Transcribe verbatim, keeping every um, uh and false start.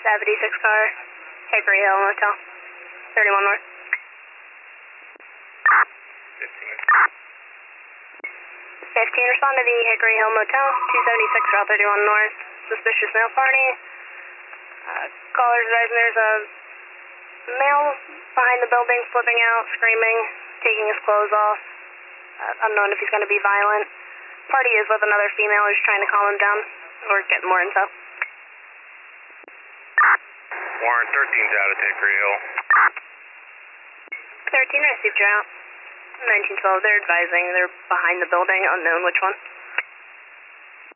seventy-six car, Hickory Hill Motel, thirty-one North. fifteen. fifteen, respond to the Hickory Hill Motel, two seventy-six, Route thirty-one North, suspicious male party. Uh, callers advising there's a male behind the building flipping out, screaming, taking his clothes off. Uh, unknown if he's going to be violent. Party is with another female who's trying to calm him down or get more info. Warrant thirteen's out at Hickory Hill. thirteen, received you out. nineteen twelve, they're advising they're behind the building, unknown which one.